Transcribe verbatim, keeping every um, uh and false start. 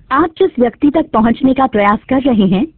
आप जिस व्यक्ति तक पहुंचने का प्रयास कर रहे हैं